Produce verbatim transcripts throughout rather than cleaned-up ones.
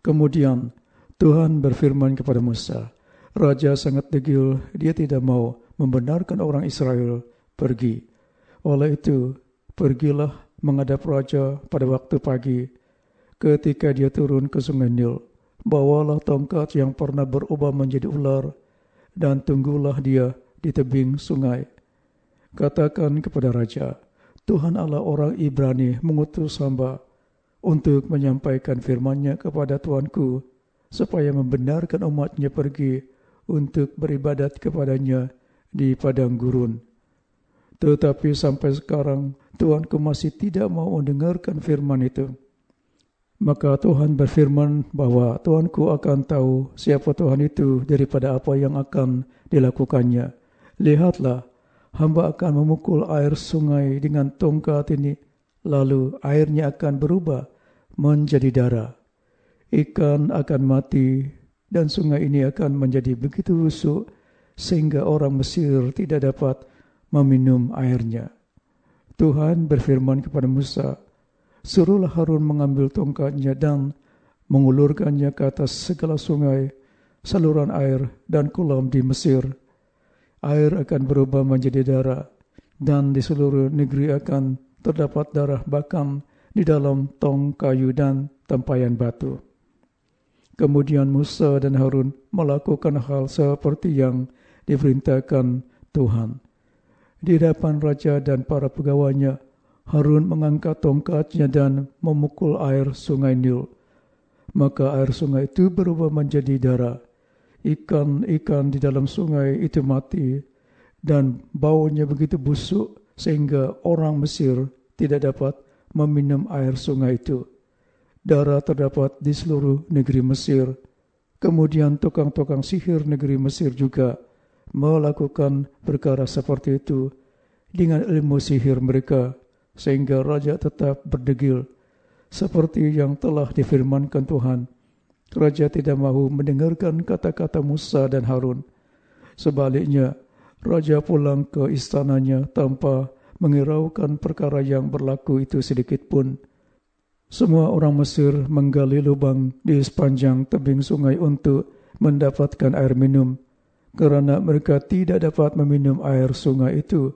Kemudian Tuhan berfirman kepada Musa, Raja sangat degil, dia tidak mau membenarkan orang Israel pergi. Oleh itu, pergilah menghadap Raja pada waktu pagi. Ketika dia turun ke sungai Nil, bawalah tongkat yang pernah berubah menjadi ular, dan tunggulah dia di tebing sungai. Katakan kepada Raja, Tuhan Allah orang Ibrani mengutus hamba untuk menyampaikan firman-Nya kepada Tuanku, supaya membenarkan umat-Nya pergi untuk beribadat kepadanya di padang gurun. Tetapi sampai sekarang Tuanku masih tidak mau mendengarkan firman itu. Maka Tuhan berfirman bahwa Tuanku akan tahu siapa Tuhan itu daripada apa yang akan dilakukannya. Lihatlah, hamba akan memukul air sungai dengan tongkat ini, lalu airnya akan berubah menjadi darah. Ikan akan mati dan sungai ini akan menjadi begitu busuk sehingga orang Mesir tidak dapat meminum airnya. Tuhan berfirman kepada Musa, suruhlah Harun mengambil tongkatnya dan mengulurkannya ke atas segala sungai, saluran air dan kolam di Mesir. Air akan berubah menjadi darah, dan di seluruh negeri akan terdapat darah bahkan di dalam tong kayu dan tempayan batu. Kemudian Musa dan Harun melakukan hal seperti yang diperintahkan Tuhan. Di hadapan raja dan para pegawainya, Harun mengangkat tongkatnya dan memukul air sungai Nil. Maka air sungai itu berubah menjadi darah. Ikan-ikan di dalam sungai itu mati, dan baunya begitu busuk sehingga orang Mesir tidak dapat meminum air sungai itu. Darah terdapat di seluruh negeri Mesir. Kemudian tukang-tukang sihir negeri Mesir juga melakukan perkara seperti itu dengan ilmu sihir mereka, sehingga raja tetap berdegil. Seperti yang telah difirmankan Tuhan, raja tidak mahu mendengarkan kata-kata Musa dan Harun. Sebaliknya, raja pulang ke istananya tanpa menghiraukan perkara yang berlaku itu sedikit pun. Semua orang Mesir menggali lubang di sepanjang tebing sungai untuk mendapatkan air minum, kerana mereka tidak dapat meminum air sungai itu.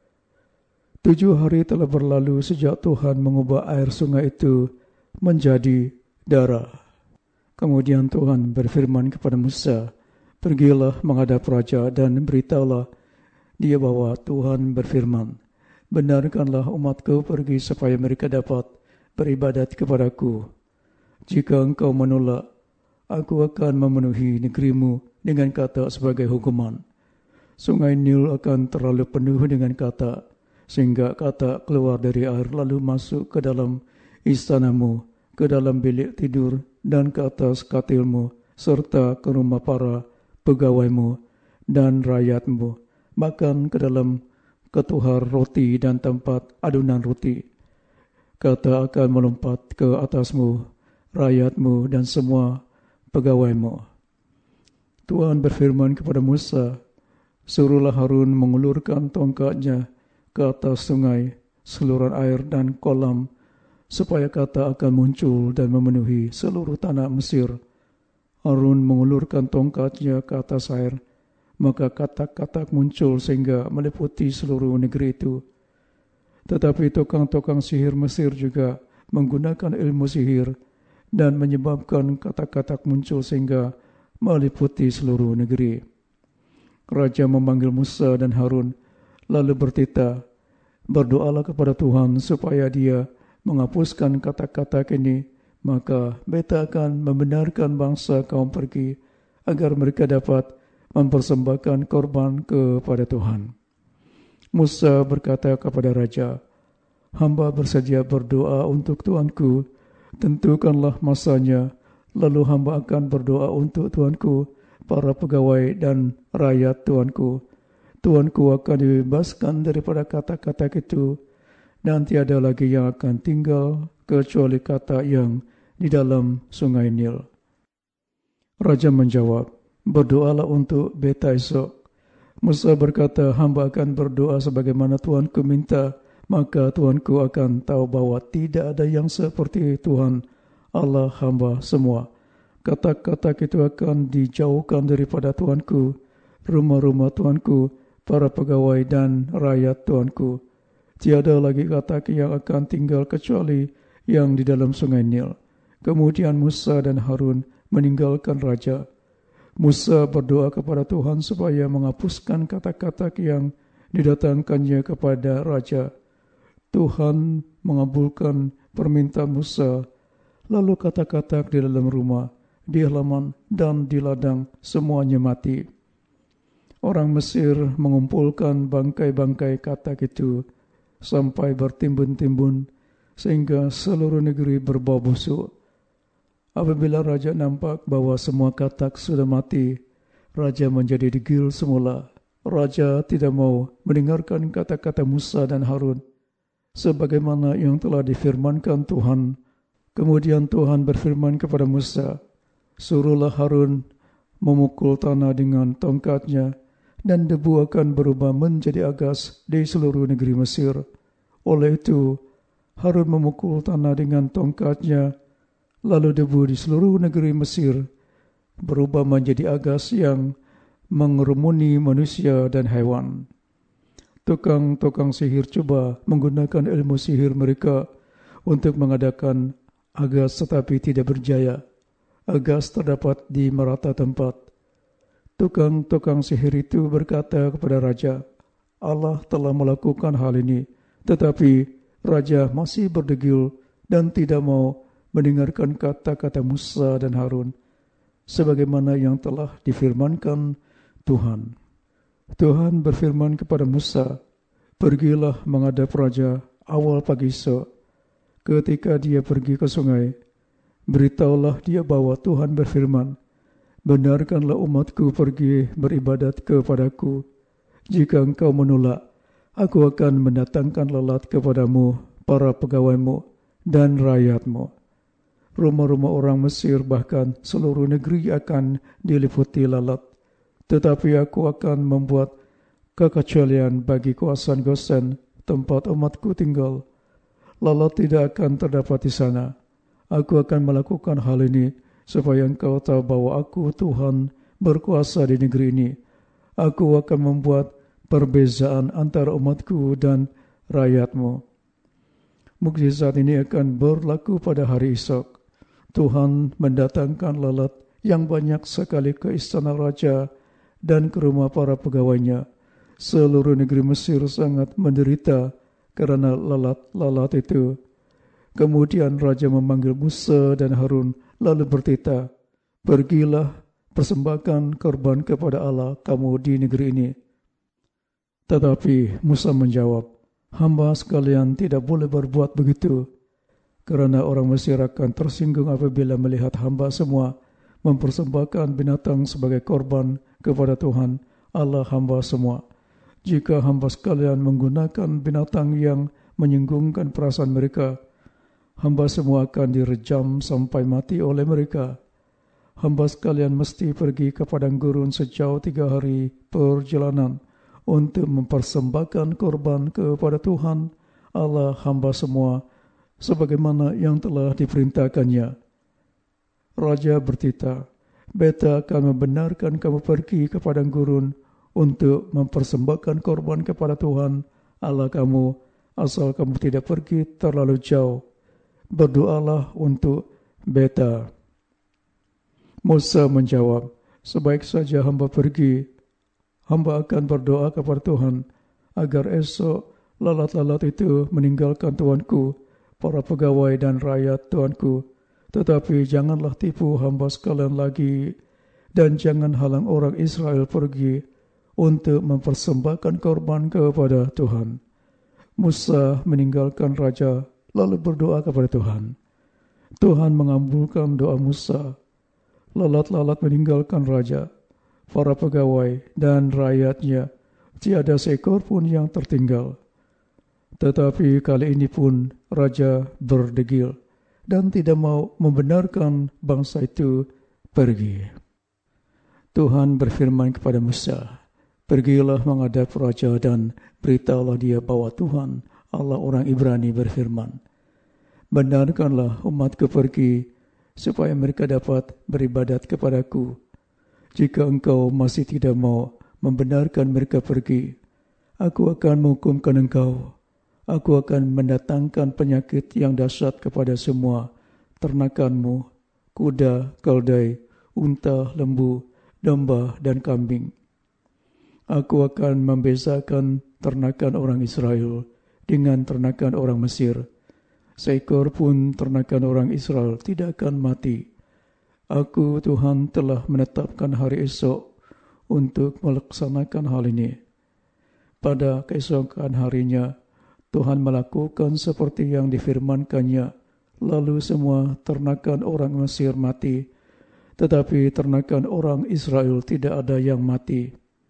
Tujuh hari telah berlalu sejak Tuhan mengubah air sungai itu menjadi darah. Kemudian Tuhan berfirman kepada Musa, pergilah menghadap raja dan beritahulah dia bahwa Tuhan berfirman, benarkanlah umatku pergi supaya mereka dapat beribadat kepadaku. Jika engkau menolak, aku akan memenuhi negerimu dengan kata sebagai hukuman. Sungai Nil akan terlalu penuh dengan kata, sehingga kata keluar dari air lalu masuk ke dalam istanamu, ke dalam bilik tidur dan ke atas katilmu, serta ke rumah para pegawaimu dan rakyatmu, bahkan ke dalam ketuhar roti dan tempat adunan roti. Kata akan melompat ke atasmu, rakyatmu dan semua pegawaimu. Tuhan berfirman kepada Musa, suruhlah Harun mengulurkan tongkatnya ke atas sungai, saluran air dan kolam, supaya kata akan muncul dan memenuhi seluruh tanah Mesir. Harun mengulurkan tongkatnya ke atas air, maka katak-katak muncul sehingga meliputi seluruh negeri itu. Tetapi tukang-tukang sihir Mesir juga menggunakan ilmu sihir dan menyebabkan katak-katak muncul sehingga meliputi seluruh negeri. Raja memanggil Musa dan Harun, lalu bertitah, berdoalah kepada Tuhan supaya dia menghapuskan katak-katak ini, maka beta akan membenarkan bangsa kaum pergi, agar mereka dapat mempersembahkan korban kepada Tuhan. Musa berkata kepada raja, hamba bersedia berdoa untuk Tuanku, tentukanlah masanya, lalu hamba akan berdoa untuk Tuanku, para pegawai dan rakyat Tuanku. Tuanku akan dibebaskan daripada kata-kata itu, dan tiada lagi yang akan tinggal kecuali kata yang di dalam sungai Nil. Raja menjawab, berdoalah untuk beta esok. Musa berkata, hamba akan berdoa sebagaimana Tuanku minta, maka Tuanku akan tahu bahwa tidak ada yang seperti Tuhan Allah hamba semua. Katak-katak itu akan dijauhkan daripada Tuanku, rumah-rumah Tuanku, para pegawai dan rakyat Tuanku. Tiada lagi katak yang akan tinggal kecuali yang di dalam sungai Nil. Kemudian Musa dan Harun meninggalkan raja. Musa berdoa kepada Tuhan supaya menghapuskan katak-katak yang didatangkannya kepada raja. Tuhan mengabulkan permintaan Musa. Lalu katak-katak di dalam rumah, di halaman dan di ladang semuanya mati. Orang Mesir mengumpulkan bangkai-bangkai katak itu sampai bertimbun-timbun sehingga seluruh negeri berbau busuk. Apabila raja nampak bahwa semua katak sudah mati, raja menjadi degil semula. Raja tidak mau mendengarkan kata-kata Musa dan Harun sebagaimana yang telah difirmankan Tuhan. Kemudian Tuhan berfirman kepada Musa, "Suruhlah Harun memukul tanah dengan tongkatnya, dan debu akan berubah menjadi agas di seluruh negeri Mesir." Oleh itu, Harun memukul tanah dengan tongkatnya, lalu debu di seluruh negeri Mesir berubah menjadi agas yang mengerumuni manusia dan hewan. Tukang-tukang sihir cuba menggunakan ilmu sihir mereka untuk mengadakan agas, tetapi tidak berjaya. Agas terdapat di merata tempat. Tukang-tukang sihir itu berkata kepada raja, "Allah telah melakukan hal ini," tetapi raja masih berdegil dan tidak mau mendengarkan kata-kata Musa dan Harun sebagaimana yang telah difirmankan Tuhan. Tuhan berfirman kepada Musa, "Pergilah menghadap raja awal pagi esok. Ketika dia pergi ke sungai, beritahulah dia bahwa Tuhan berfirman, benarkanlah umatku pergi beribadat kepadaku. Jika engkau menolak, aku akan mendatangkan lalat kepadamu, para pegawaimu, dan rakyatmu. Rumah-rumah orang Mesir bahkan seluruh negeri akan diliputi lalat. Tetapi aku akan membuat kekecualian bagi kawasan Gosen, tempat umatku tinggal. Lalat tidak akan terdapat di sana. Aku akan melakukan hal ini supaya engkau tahu bahwa aku Tuhan berkuasa di negeri ini. Aku akan membuat perbezaan antara umatku dan rakyatmu." Mukjizat ini akan berlaku pada hari esok. Tuhan mendatangkan lalat yang banyak sekali ke istana raja dan ke rumah para pegawainya. Seluruh negeri Mesir sangat menderita karena lalat-lalat itu. Kemudian raja memanggil Musa dan Harun lalu bertitah, "Pergilah, persembahkan korban kepada Allah kamu di negeri ini." Tetapi Musa menjawab, "Hamba sekalian tidak boleh berbuat begitu, kerana orang Mesir akan tersinggung apabila melihat hamba semua mempersembahkan binatang sebagai korban kepada Tuhan Allah hamba semua. Jika hamba sekalian menggunakan binatang yang menyinggungkan perasaan mereka, hamba semua akan direjam sampai mati oleh mereka. Hamba sekalian mesti pergi ke padang gurun sejauh tiga hari perjalanan untuk mempersembahkan korban kepada Tuhan Allah hamba semua sebagaimana yang telah diperintahkannya." Raja bertitah, "Beta akan membenarkan kamu pergi ke padang gurun untuk mempersembahkan korban kepada Tuhan Allah kamu, asal kamu tidak pergi terlalu jauh. Berdoalah untuk beta." Musa menjawab, "Sebaik saja hamba pergi. Hamba akan berdoa kepada Tuhan agar esok lalat-lalat itu meninggalkan tuanku, para pegawai dan rakyat tuanku. Tetapi janganlah tipu hamba sekalian lagi, dan jangan halang orang Israel pergi untuk mempersembahkan korban kepada Tuhan." Musa meninggalkan raja lalu berdoa kepada Tuhan. Tuhan mengabulkan doa Musa. Lalat-lalat meninggalkan raja, para pegawai dan rakyatnya. Tiada seekor pun yang tertinggal. Tetapi kali ini pun raja berdegil dan tidak mau membenarkan bangsa itu pergi. Tuhan berfirman kepada Musa, "Pergilah menghadap raja dan beritahulah dia bahwa Tuhan Allah orang Ibrani berfirman, benarkanlah umatku pergi supaya mereka dapat beribadat kepadaku. Jika engkau masih tidak mau membenarkan mereka pergi, aku akan menghukumkan engkau. Aku akan mendatangkan penyakit yang dahsyat kepada semua ternakanmu, kuda, keldai, unta, lembu, domba, dan kambing. Aku akan membezakan ternakan orang Israel dengan ternakan orang Mesir. Seekor pun ternakan orang Israel tidak akan mati. Aku, Tuhan, telah menetapkan hari esok untuk melaksanakan hal ini. Pada keesokan harinya, Tuhan melakukan seperti yang difirmankannya. Lalu semua ternakan orang Mesir mati, tetapi ternakan orang Israel tidak ada yang mati.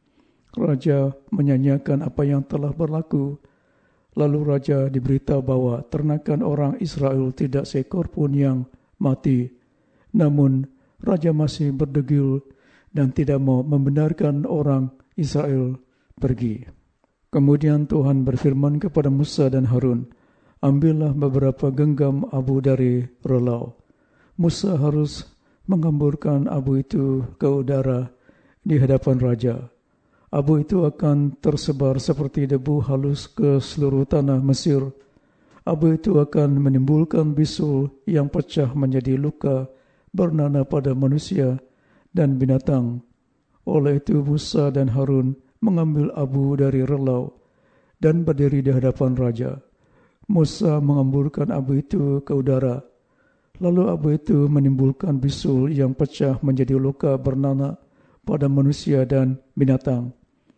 Raja menyanyikan apa yang telah berlaku. Lalu Raja diberitahu bahwa ternakan orang Israel tidak seekor pun yang mati. Namun Raja masih berdegil dan tidak mau membenarkan orang Israel pergi. Kemudian Tuhan berfirman kepada Musa dan Harun, ambillah beberapa genggam abu dari relau. Musa harus menghamburkan abu itu ke udara di hadapan Raja. Abu itu akan tersebar seperti debu halus ke seluruh tanah Mesir. Abu itu akan menimbulkan bisul yang pecah menjadi luka bernanah pada manusia dan binatang. Oleh itu Musa dan Harun mengambil abu dari relau dan berdiri di hadapan Raja. Musa menghamburkan abu itu ke udara. Lalu abu itu menimbulkan bisul yang pecah menjadi luka bernanah pada manusia dan binatang.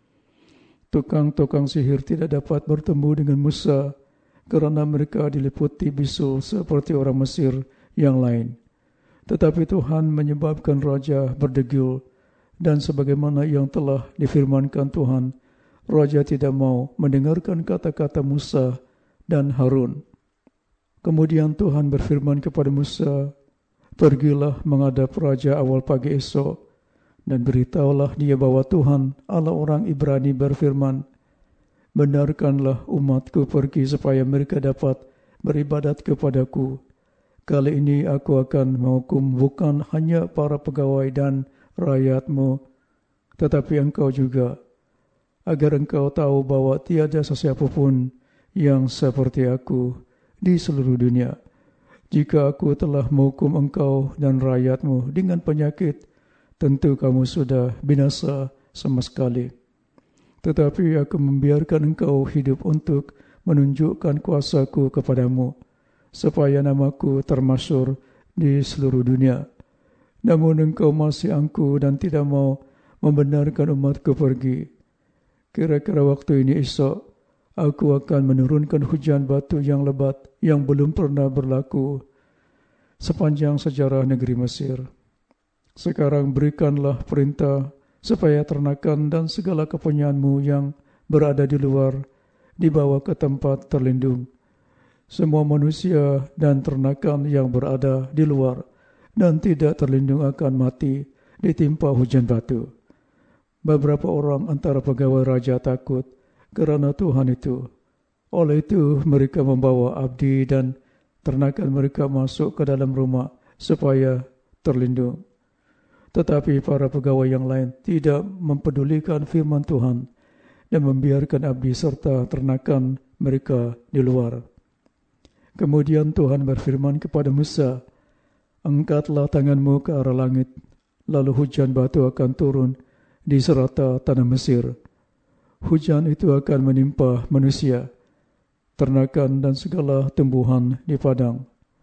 Tukang-tukang sihir tidak dapat bertemu dengan Musa kerana mereka diliputi bisul seperti orang Mesir yang lain. Tetapi Tuhan menyebabkan Raja berdegil, dan sebagaimana yang telah difirmankan Tuhan, Raja tidak mau mendengarkan kata-kata Musa dan Harun. Kemudian Tuhan berfirman kepada Musa, pergilah menghadap Raja awal pagi esok, dan beritahulah dia bahwa Tuhan Allah orang Ibrani berfirman, benarkanlah umatku pergi supaya mereka dapat beribadat kepadaku. Kali ini aku akan menghukum bukan hanya para pegawai dan rakyatmu, tetapi engkau juga, agar engkau tahu bahwa tiada sesiapa pun yang seperti aku di seluruh dunia. Jika aku telah menghukum engkau dan rakyatmu dengan penyakit, tentu kamu sudah binasa sama sekali. Tetapi aku membiarkan engkau hidup untuk menunjukkan kuasaku kepadamu, supaya namaku termasyhur di seluruh dunia. Namun engkau masih angkuh dan tidak mau membenarkan umatku pergi. Kira-kira waktu ini esok, aku akan menurunkan hujan batu yang lebat yang belum pernah berlaku sepanjang sejarah negeri Mesir. Sekarang berikanlah perintah supaya ternakan dan segala kepunyaanmu yang berada di luar dibawa ke tempat terlindung. Semua manusia dan ternakan yang berada di luar dan tidak terlindung akan mati ditimpa hujan batu. Beberapa orang antara pegawai raja takut kerana Tuhan itu. Oleh itu mereka membawa abdi dan ternakan mereka masuk ke dalam rumah supaya terlindung. Tetapi para pegawai yang lain tidak mempedulikan firman Tuhan dan membiarkan abdi serta ternakan mereka di luar. Kemudian Tuhan berfirman kepada Musa, angkatlah tanganmu ke arah langit, lalu hujan batu akan turun di serata tanah Mesir. Hujan itu akan menimpa manusia, ternakan dan segala tumbuhan di padang.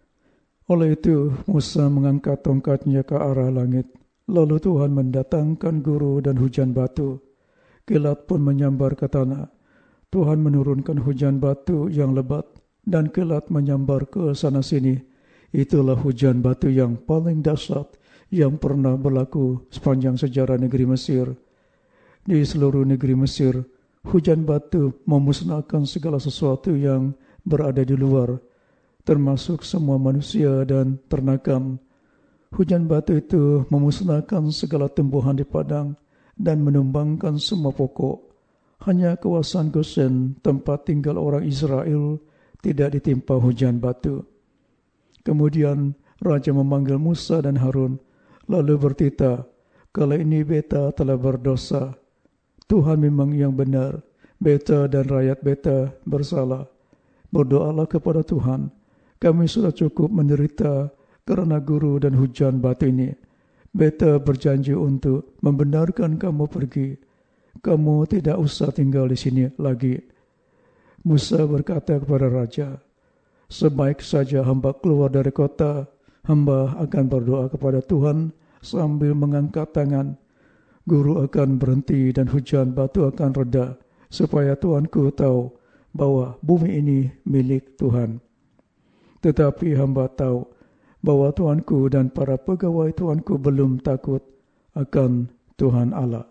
Oleh itu Musa mengangkat tongkatnya ke arah langit. Lalu Tuhan mendatangkan guru dan hujan batu. Kilat pun menyambar ke tanah. Tuhan menurunkan hujan batu yang lebat dan kilat menyambar ke sana sini. Itulah hujan batu yang paling dahsyat yang pernah berlaku sepanjang sejarah negeri Mesir. Di seluruh negeri Mesir, hujan batu memusnahkan segala sesuatu yang berada di luar, termasuk semua manusia dan ternakan. Hujan batu itu memusnahkan segala tumbuhan di padang dan menumbangkan semua pokok. Hanya kawasan Gosen, tempat tinggal orang Israel, tidak ditimpa hujan batu. Kemudian Raja memanggil Musa dan Harun, lalu bertita, "Kalau ini beta telah berdosa. Tuhan memang yang benar. Beta dan rakyat beta bersalah. Berdoalah kepada Tuhan. Kami sudah cukup menderita kerana guru dan hujan batu ini. Beta berjanji untuk membenarkan kamu pergi. Kamu tidak usah tinggal di sini lagi." Musa berkata kepada raja, "Sebaik saja hamba keluar dari kota, hamba akan berdoa kepada Tuhan sambil mengangkat tangan. Guru akan berhenti dan hujan batu akan reda, supaya Tuanku tahu bahwa bumi ini milik Tuhan. Tetapi hamba tahu bahwa Tuanku dan para pegawai Tuanku belum takut akan Tuhan Allah."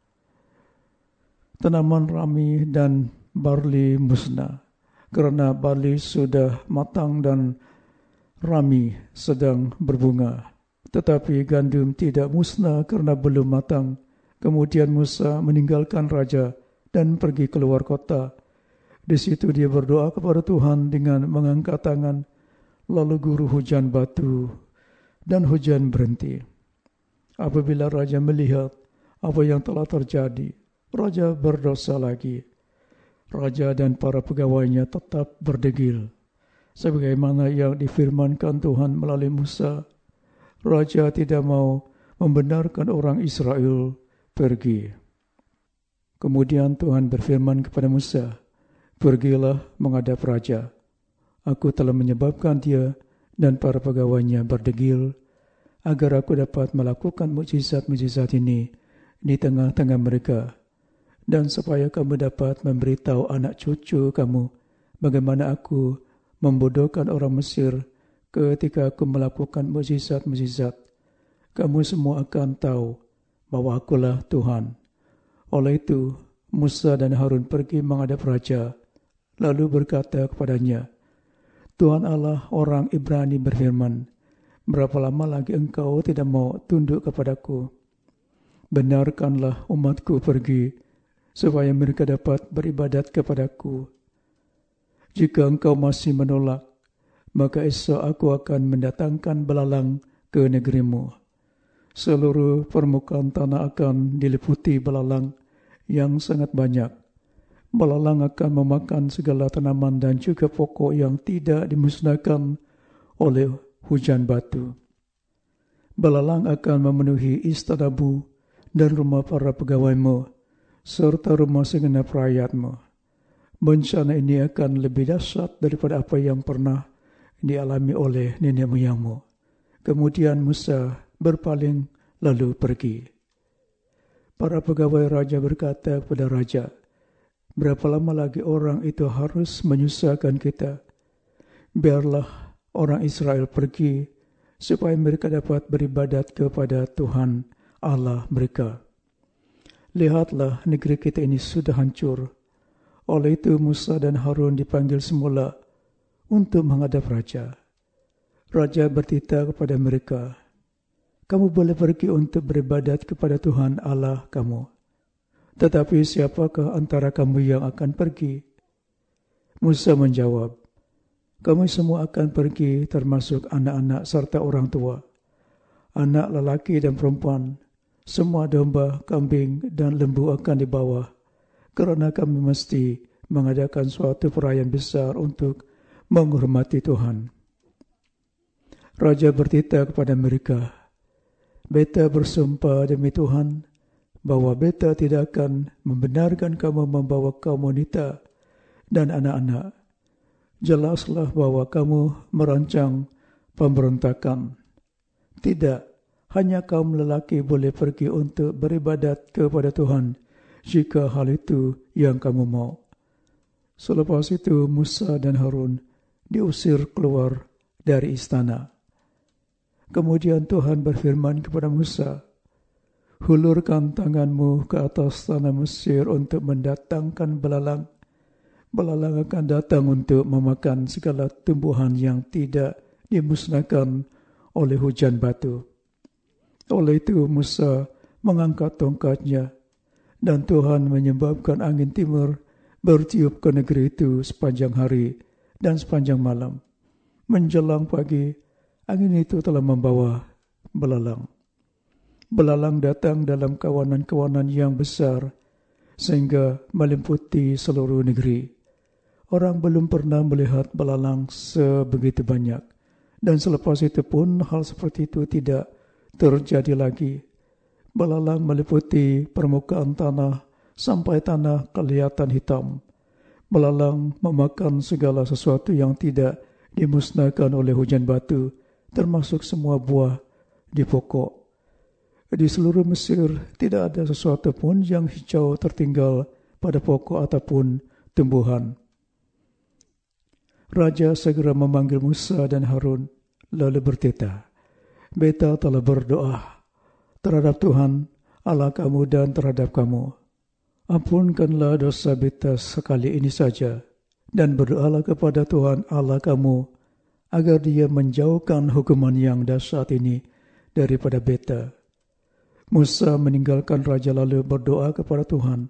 Tanaman rami dan barli musnah, kerana barli sudah matang dan rami sedang berbunga. Tetapi gandum tidak musnah kerana belum matang. Kemudian Musa meninggalkan raja dan pergi keluar kota. Di situ dia berdoa kepada Tuhan dengan mengangkat tangan. Lalu guru hujan batu dan hujan berhenti. Apabila raja melihat apa yang telah terjadi, raja berdosa lagi. Raja dan para pegawainya tetap berdegil. Sebagaimana yang difirmankan Tuhan melalui Musa, raja tidak mau membenarkan orang Israel pergi. Kemudian Tuhan berfirman kepada Musa, "Pergilah menghadap raja. Aku telah menyebabkan dia dan para pegawainya berdegil, agar aku dapat melakukan mukjizat-mukjizat ini di tengah-tengah mereka, dan supaya kamu dapat memberitahu anak cucu kamu bagaimana aku membodohkan orang Mesir ketika aku melakukan mukjizat-mukjizat. Kamu semua akan tahu bahwa akulah Tuhan." Oleh itu, Musa dan Harun pergi menghadap raja, lalu berkata kepadanya, "Tuhan Allah orang Ibrani berfirman, berapa lama lagi engkau tidak mau tunduk kepadaku? Benarkanlah umatku pergi, supaya mereka dapat beribadat kepadaku. Jika engkau masih menolak, maka esok aku akan mendatangkan belalang ke negerimu. Seluruh permukaan tanah akan diliputi belalang yang sangat banyak. Belalang akan memakan segala tanaman dan juga pokok yang tidak dimusnahkan oleh hujan batu. Belalang akan memenuhi istanamu dan rumah para pegawaimu, serta rumah segenap rakyatmu. Bencana ini akan lebih dahsyat daripada apa yang pernah dialami oleh nenek moyangmu." Kemudian Musa berpaling lalu pergi. Para pegawai raja berkata kepada raja, "Berapa lama lagi orang itu harus menyusahkan kita? Biarlah orang Israel pergi, supaya mereka dapat beribadat kepada Tuhan Allah mereka. Lihatlah, negeri kita ini sudah hancur." Oleh itu Musa dan Harun dipanggil semula untuk menghadap raja. Raja bertitah kepada mereka, "Kamu boleh pergi untuk beribadat kepada Tuhan Allah kamu. Tetapi siapakah antara kamu yang akan pergi?" Musa menjawab, "Kami semua akan pergi, termasuk anak-anak serta orang tua, anak lelaki dan perempuan. Semua domba, kambing dan lembu akan dibawa, kerana kami mesti mengadakan suatu perayaan besar untuk menghormati Tuhan." Raja bertitah kepada mereka, "Beta bersumpah demi Tuhan bahwa beta tidak akan membenarkan kamu membawa kaum wanita dan anak-anak. Jelaslah bahwa kamu merancang pemberontakan. Tidak, hanya kaum lelaki boleh pergi untuk beribadat kepada Tuhan jika hal itu yang kamu mau." Selepas itu Musa dan Harun diusir keluar dari istana. Kemudian Tuhan berfirman kepada Musa, "Hulurkan tanganmu ke atas tanah Mesir untuk mendatangkan belalang. Belalang akan datang untuk memakan segala tumbuhan yang tidak dimusnahkan oleh hujan batu." Oleh itu Musa mengangkat tongkatnya, dan Tuhan menyebabkan angin timur bertiup ke negeri itu sepanjang hari dan sepanjang malam. Menjelang pagi, Angin itu telah membawa belalang. Belalang datang dalam kawanan-kawanan yang besar sehingga meliputi seluruh negeri. Orang belum pernah melihat belalang sebegitu banyak. Dan selepas itu pun hal seperti itu tidak terjadi lagi. Belalang meliputi permukaan tanah sampai tanah kelihatan hitam. Belalang memakan segala sesuatu yang tidak dimusnahkan oleh hujan batu, termasuk semua buah di pokok. Di seluruh Mesir tidak ada sesuatu pun yang hijau tertinggal pada pokok ataupun tumbuhan. Raja segera memanggil Musa dan Harun, lalu berkata, "Beta telah berdoa terhadap Tuhan Allah kamu dan terhadap kamu. Ampunkanlah dosa beta sekali ini saja, dan berdoalah kepada Tuhan Allah kamu agar Dia menjauhkan hukuman yang dahsyat ini daripada beta." Musa meninggalkan raja lalu berdoa kepada Tuhan.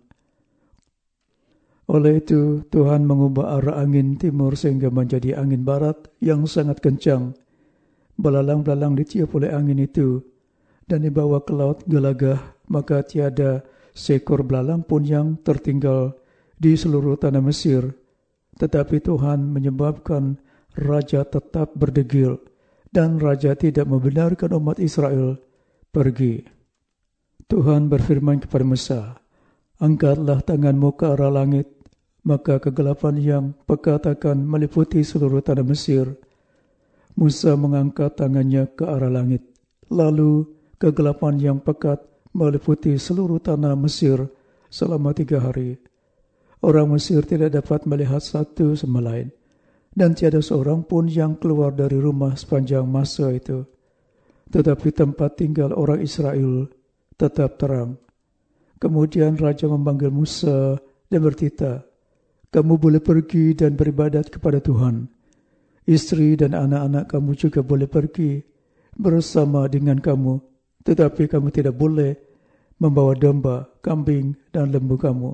Oleh itu, Tuhan mengubah arah angin timur sehingga menjadi angin barat yang sangat kencang. Belalang-belalang ditiup oleh angin itu dan dibawa ke laut gelagah, maka tiada seekor belalang pun yang tertinggal di seluruh tanah Mesir. Tetapi Tuhan menyebabkan raja tetap berdegil dan raja tidak membenarkan umat Israel pergi. Tuhan berfirman kepada Musa, "Angkatlah tanganmu ke arah langit, maka kegelapan yang pekat akan meliputi seluruh tanah Mesir." Musa mengangkat tangannya ke arah langit. Lalu kegelapan yang pekat meliputi seluruh tanah Mesir selama tiga hari. Orang Mesir tidak dapat melihat satu sama lain, dan tiada seorang pun yang keluar dari rumah sepanjang masa itu. Tetapi tempat tinggal orang Israel tetap terang. Kemudian Raja memanggil Musa dan berkata, "Kamu boleh pergi dan beribadat kepada Tuhan. Istri dan anak-anak kamu juga boleh pergi bersama dengan kamu, tetapi kamu tidak boleh membawa domba, kambing dan lembu kamu."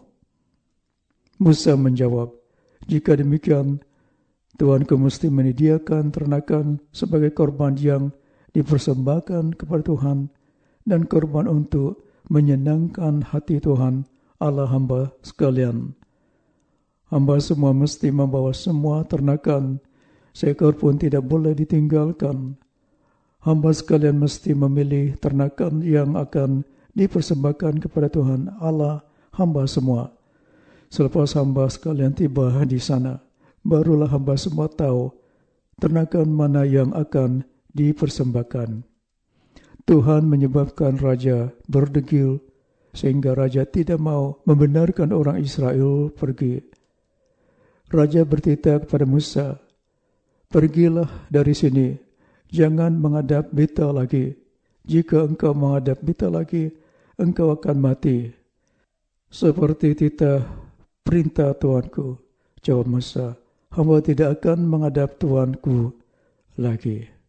Musa menjawab, "Jika demikian, Tuhanku mesti menyediakan ternakan sebagai korban yang dipersembahkan kepada Tuhan dan korban untuk menyenangkan hati Tuhan Allah hamba sekalian. Hamba semua mesti membawa semua ternakan, seekor pun tidak boleh ditinggalkan. Hamba sekalian mesti memilih ternakan yang akan dipersembahkan kepada Tuhan Allah hamba semua. Selepas hamba sekalian tiba di sana, barulah hamba semua tahu ternakan mana yang akan dipersembahkan." Tuhan menyebabkan raja berdegil sehingga raja tidak mau membenarkan orang Israel pergi. Raja berkata kepada Musa, "Pergilah dari sini, jangan menghadap beta lagi. Jika engkau menghadap beta lagi, engkau akan mati." "Seperti titah perintah Tuanku," jawab Musa, "hamba tidak akan menghadap Tuanku lagi."